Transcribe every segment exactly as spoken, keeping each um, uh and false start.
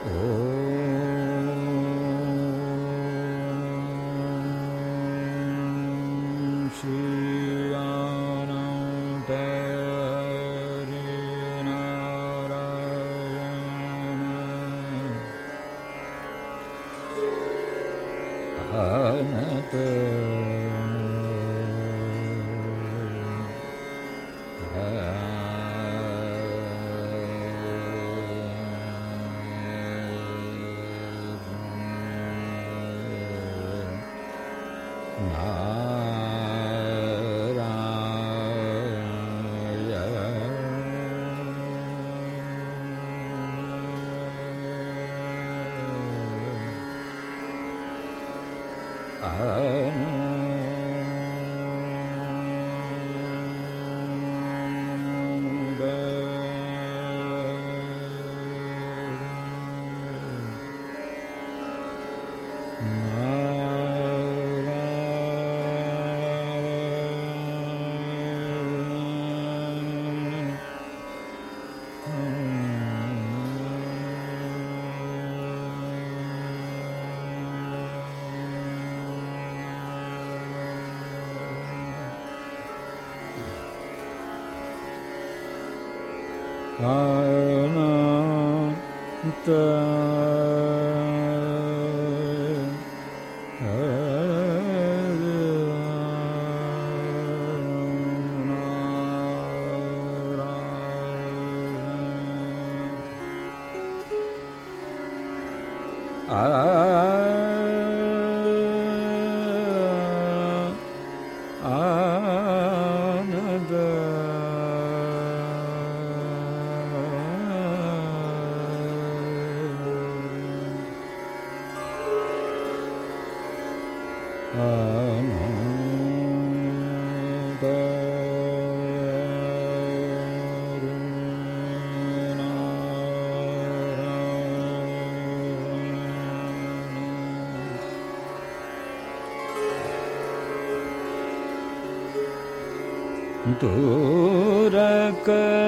दूरक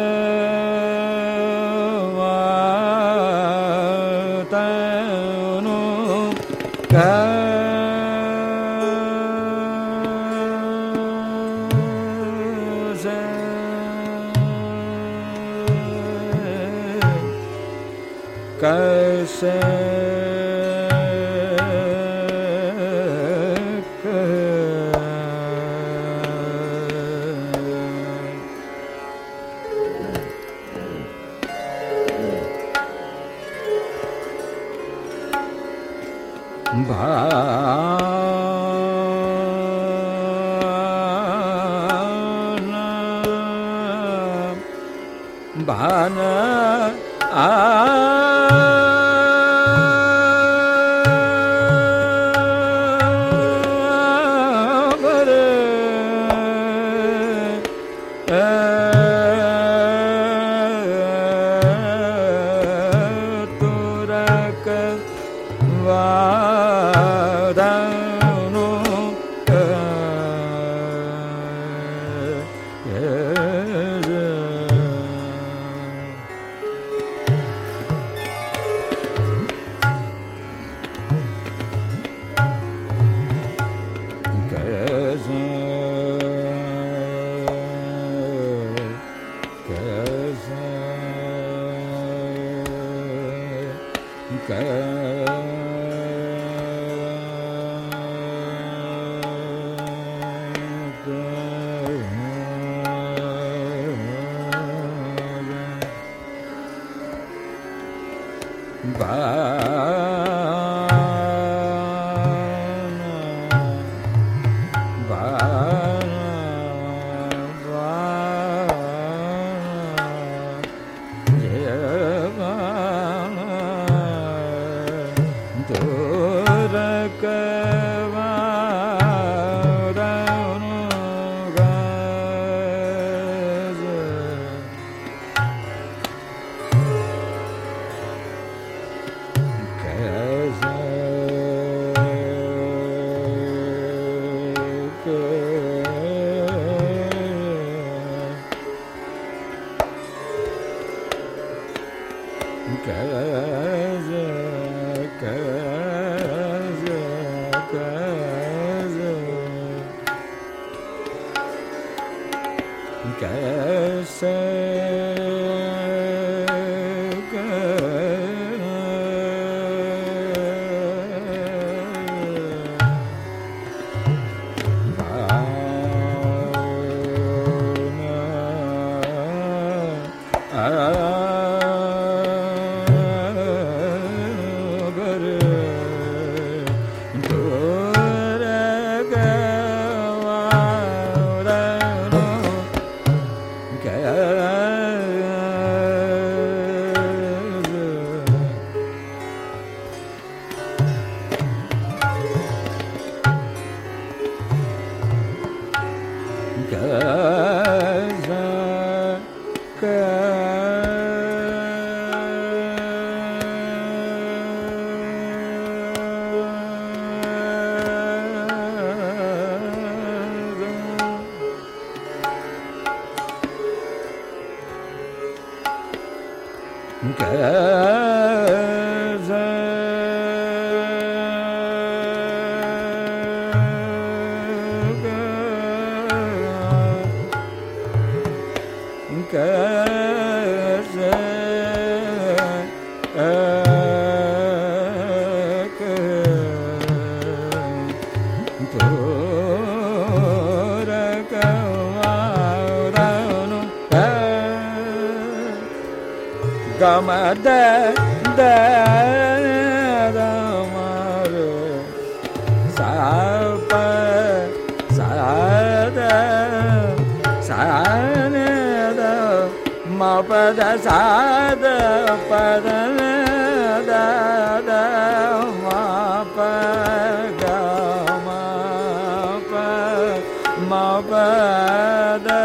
वातनु कैसे कैसे भाना आ Gama da da da ma re sa pa sa da sa ne da ma pa da sa da pa da da da ma pa ga ma pa ma pa da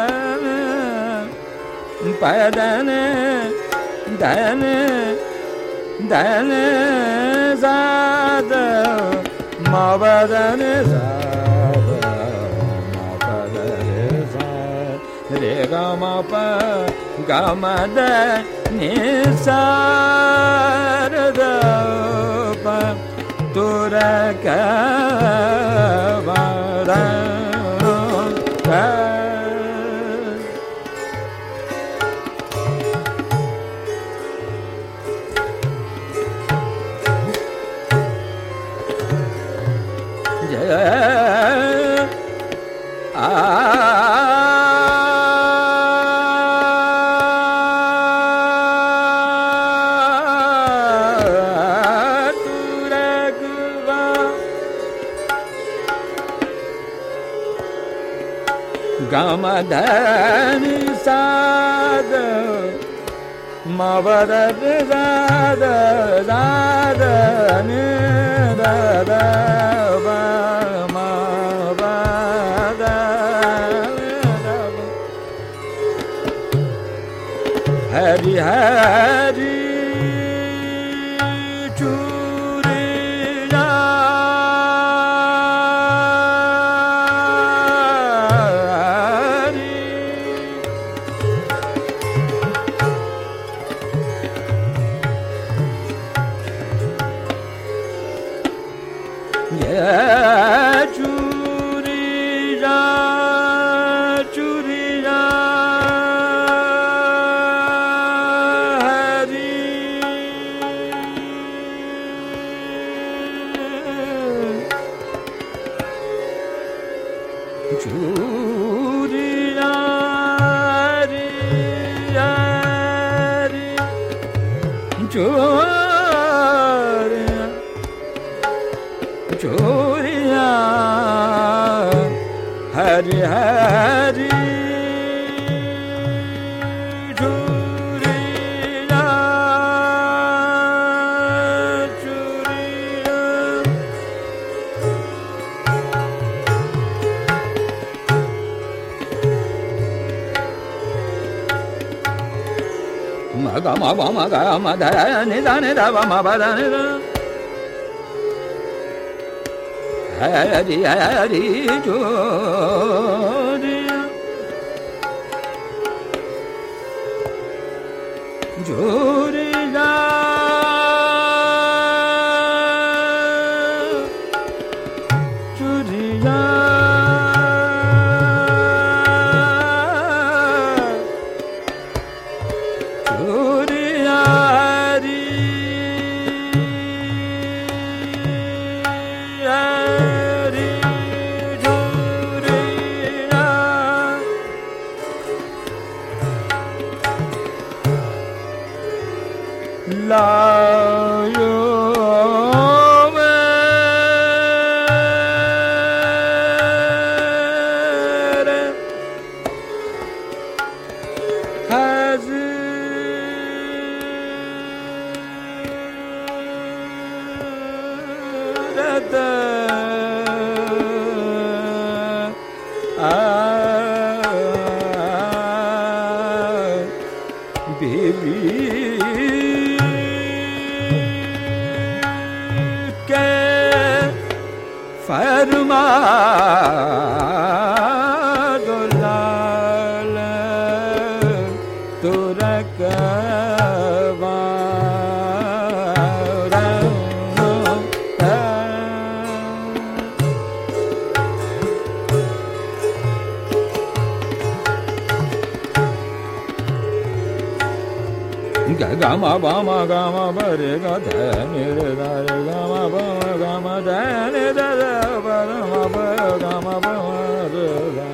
pa da ne dane dane zada ma ba dane zada ma ba dane zada re ga ma pa ga ma da ni sa da pa tu ra ka ba da ka Gama dani sada ma bada sada sada ni da da ba ma ba da da Hari Hari Hari Hari Churiya Churiya Ma ga ma ba ma ga ma da ni da ni da ba ma ba da ni da Hari Hari Churiya Churiya लायो मेरे हज़रत आ बीबी के फरमा दो लाल तुरकवा gama bama gama bare ga da ni re da re gama bama gama da ni da da ba ma ba gama bama re da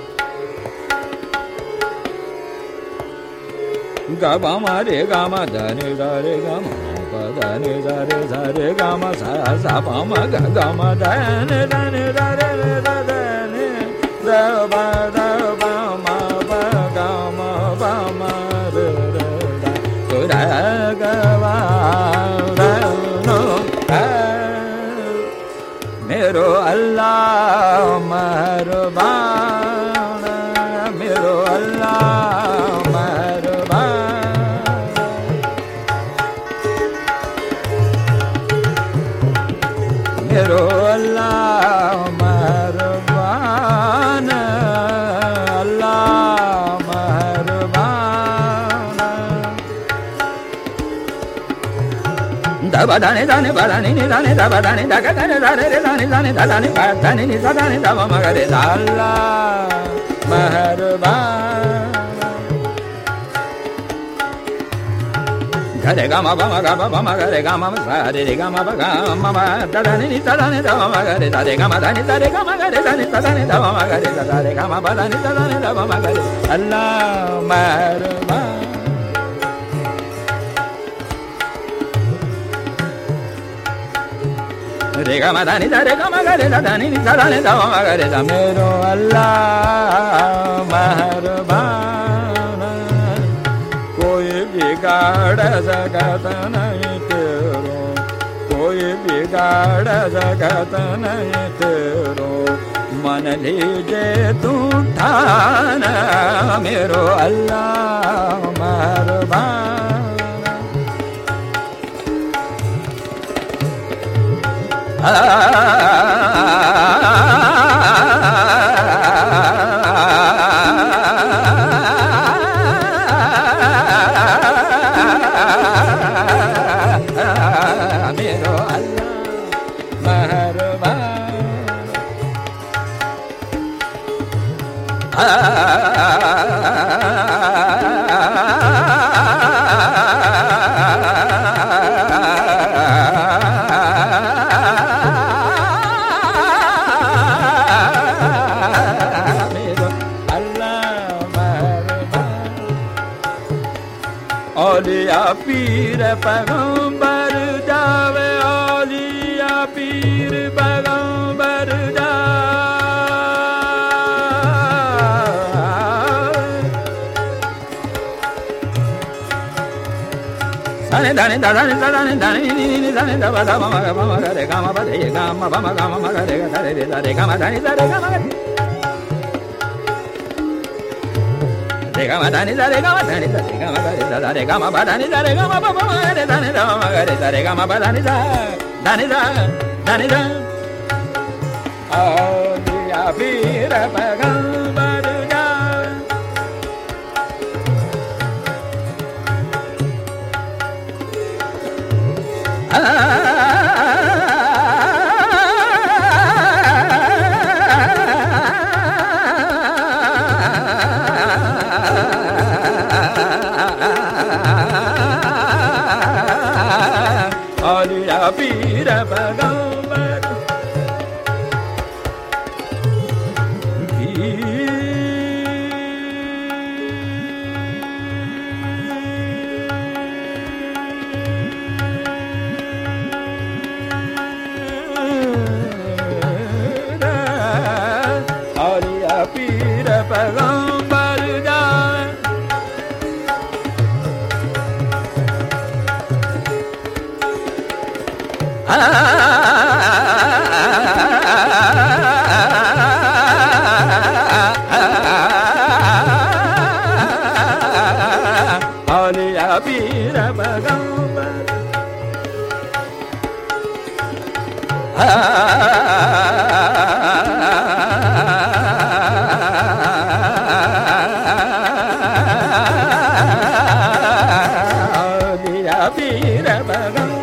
ga bama re gama da ni da re gama ba da ni da re da re gama sa sa bama ga gama da ni da ni da re da da ni da ba da ba ma ba gama bama re मेरो अल्लाह मेहरबान मेरो अल्लाह मेहरबान मेरो अल्लाह मेहरबान अल्लाह मेहरबान Dabadani dani badani ni dani dabadani dagadani dani dani dani dani badani ni dani daba magare Allah meherban gare gama bama gama bama gare gama sare re gama ba gama ba dani ni dani daba magare dani gama dani dani gama gare dani dani daba magare dani gama ba dani dani daba magare Allah meherban re ga ma da ni da re ga ma ga re da da ni ni da da ni da ma ga re da मेरो अल्लाह मेहरबान कोई बिगाड़ सकत नहीं तेरो कोई बिगाड़ सकत नहीं तेरो मन लीजे तू ठान मेरो अल्लाह मेहरबान मेरो अल्लाह औलिया पीर पैगंबर जावे औलिया पीर पैगंबर जावे दाने दाने दाने दाने नी नी दाने दावा दावा मगा मगा रे गामा बदे गामा बमा गामा मगा रे दारे रे दारे गामा दाने दारे गामा Gama dani dare gama dani dare gama dare dare gama badani dare gama baba dare dani dama dare dare gama badani dare dani dare dani dare auliya pir पैगंबर जावे औलिया पीर पैगंबर औलिया पीर पैगंबर औलिया पीर पैगंबर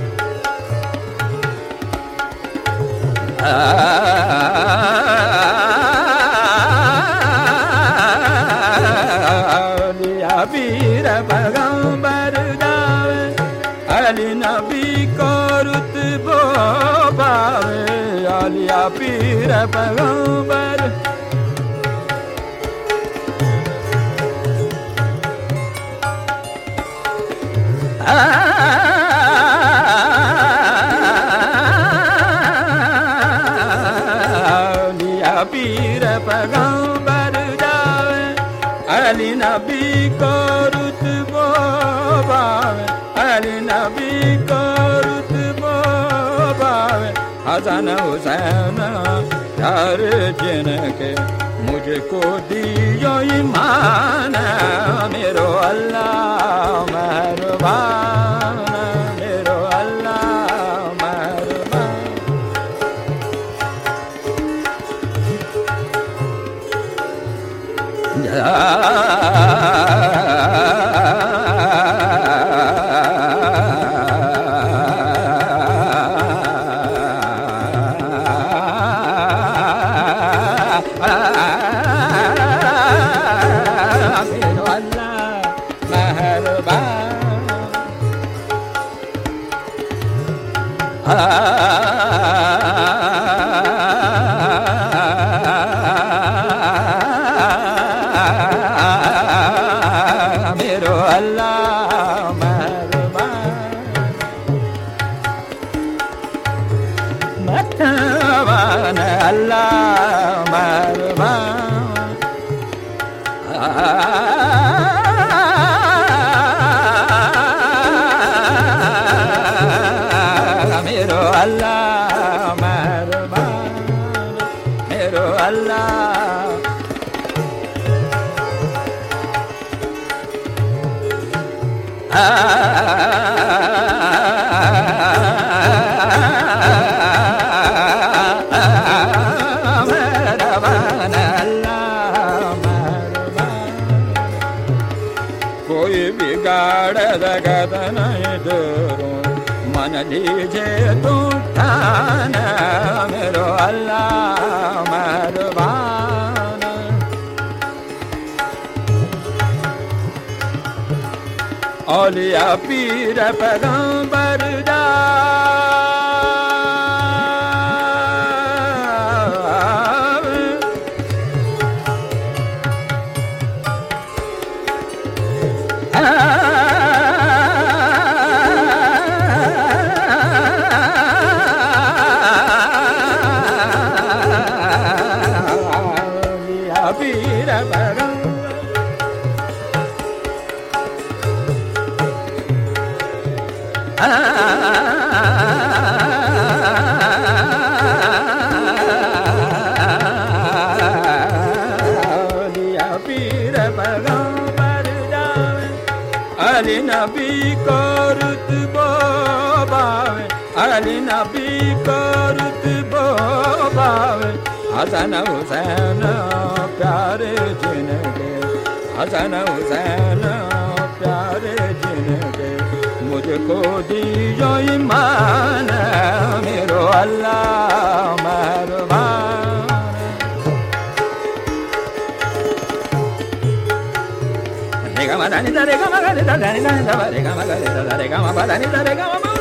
औलिया पीर पैगंबर गावे अली नबी को रुतबो पावे औलिया पीर पैगंबर औलिया पीर पैगंबर जावे अली नबी को रुतबो पावे अली नबी को रुतबो पावे हसन हुसैन प्यार जिनके मुझको दियो ईमान मेरो अल्लाह मेहरबान मेरो अल्लाह मेहरबान मेरो अल्लाह मेहरबान मेरो अल्लाह मेहरबान मतवान अल्लाह मेहरबान मेरो अल्लाह मेहरबान मेरो अल्लाह मेहरबान अल्लाह मेहरबान कोई बिगाड़ जगत नहीं दूर मन लीजे तू ठान मेरो अल्लाह मेहरबान औलिया पीर पैगंबर पीर पैगंबर औलिया पीर पैगंबर जावे अली नबी को रुतबो पावे अली नबी को रुतबो पावे हसन हुसैन प्यारे जिनके हसन हुसैन प्यारे जिनके मुझको दियो ईमान मेरो अल्लाह मेहरबान रे गा मा दा नि दा रे गा मा गा रे दा दा नि दा दा रे गा मा गा रे दा दा रे गा मा पा दा नि दा रे गा मा